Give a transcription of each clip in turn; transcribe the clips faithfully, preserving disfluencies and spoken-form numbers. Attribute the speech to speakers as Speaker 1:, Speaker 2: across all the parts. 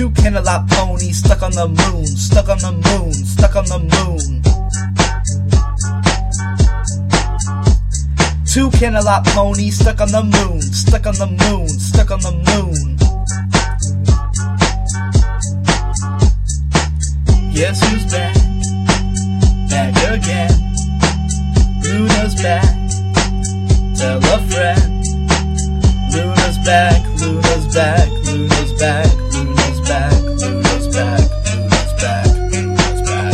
Speaker 1: Two Canterlot ponies stuck on the moon, stuck on the moon, stuck on the moon. Two Canterlot ponies stuck on the moon, stuck on the moon, stuck on the moon. Guess who's back? Back again. Luna's back. Tell a friend. Luna's back, Luna's back, Luna's back, Luna's back, Luna's back, Luna's back, Luna's back.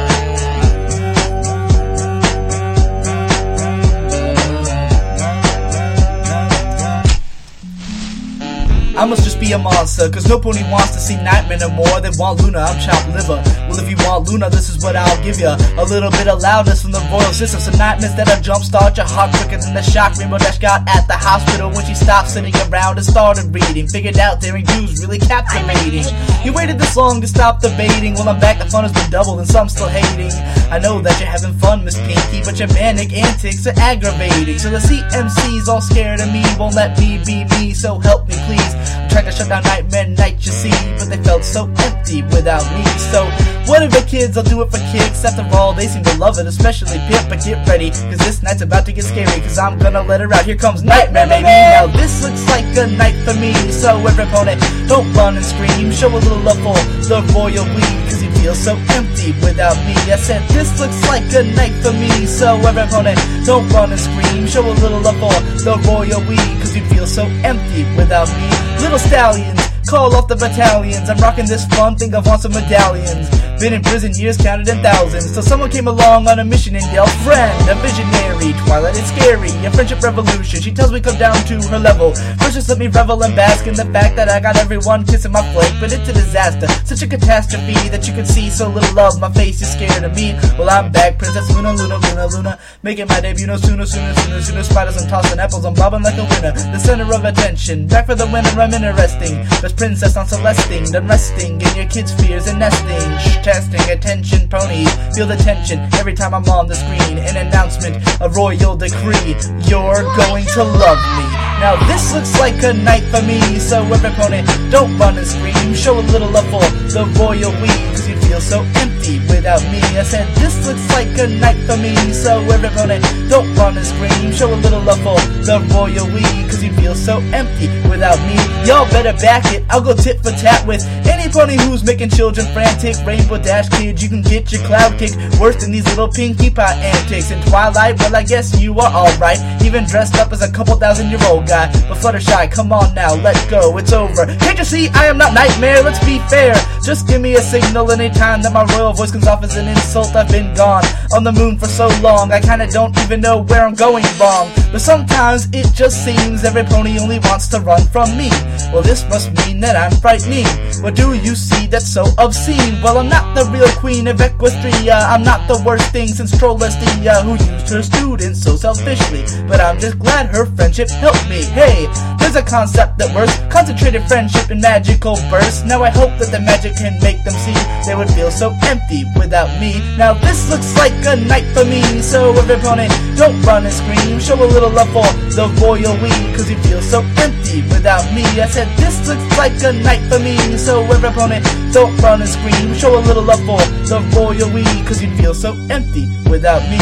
Speaker 1: I must just be a monster, cause no pony wants to see Nightmare no more. They want Luna, I'm chopped liver. Well, if you want Luna, this is what I'll give ya. A little bit of loudness from the royal system. Some nightmares that'll jumpstart your heart quicker than the shock Rainbow Dash got at the hospital when she stopped sitting around and started reading. Figured out daring do's really captivating. You waited this long to stop debating. Well, I'm back, the fun has been doubled and some still hating. I know that you're having fun, Miss Pinky, but your manic antics are aggravating. So the C M Cs all scared of me, won't let me be me, so help me please. I'm trying to shut down Nightmare Night, you see, but they felt so empty without me. So whatever kids, I'll do it for kicks. After all, they seem to love it, especially Pip. But get ready, cause this night's about to get scary, cause I'm gonna let her out. Here comes Nightmare, baby. Now this looks like a night for me, so every opponent, don't run and scream. Show a little love for the royal we, cause you feel so empty without me. I said this looks like a night for me, so every opponent, don't run and scream. Show a little love for the royal we, cause you feel so empty without me. Little stallions, call off the battalions. I'm rocking this fun, think I want some medallions. Been in prison years counted in thousands, till someone came along on a mission and yelled, friend, a visionary, Twilight is scary, a friendship revolution. She tells me come down to her level. First just let me revel and bask in the fact that I got everyone kissing my flank, but it's a disaster, such a catastrophe that you can see so little love. My face is scared of me. Well, I'm back, Princess Luna, Luna, Luna, Luna, making my debut no sooner, sooner, sooner, sooner. Spiders and tossing apples, I'm bobbing like a winner, the center of attention. Back for the winner, I'm interesting. Best princess on Celestine, done resting in your kids' fears and nesting. Shh, testing, attention, ponies, feel the tension every time I'm on the screen. An announcement, a royal decree, you're going to love me. Now this looks like a night for me, so every pony, don't run and scream. Show a little love for the royal we, cause you feel so empty without me. I said this looks like a night for me, so every pony, don't run and scream. Show a little love for the royal we, cause you feel so empty without me. Y'all better back it, I'll go tit for tat with any pony who's making children frantic. Rainbow Dash kids, you can get your cloud kicked worse than these little Pinkie Pie antics. In Twilight, well I guess you are alright, even dressed up as a couple thousand year old guy. But Fluttershy, come on now, let go, it's over. Can't you see I am not Nightmare? Let's be fair, just give me a signal anytime that my royal voice comes off as an insult. I've been gone on the moon for so long, I kinda don't even know where I'm going wrong. But sometimes it just seems every pony only wants to run from me. Well, this must mean that I'm frightening. What do you see that's so obscene? Well, I'm not the real queen of Equestria, I'm not the worst thing since Trollestia, who used her students so selfishly. But I'm just glad her friendship helped me. Hey, there's a concept that works, concentrated friendship in magical bursts. Now I hope that the magic can make them see they would feel so empty without me. Now this looks like a night for me, so every pony, don't run and scream. Show a little love for the royal we, cause you feel so empty without me. I said this looks like a night for me, so every pony, don't run and scream. Show a little love for the royal we, cause you feel so empty without me.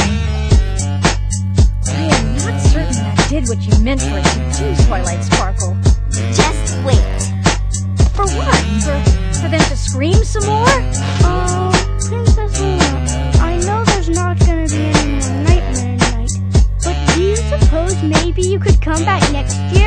Speaker 2: I am not certain that I did what you meant for it to do, Twilight Sparkle.
Speaker 3: Just wait.
Speaker 2: For what? For, for them to scream some more?
Speaker 4: Oh, Princess Luna, I know there's not gonna be any more Nightmare Night, but do you suppose maybe you could come back next year?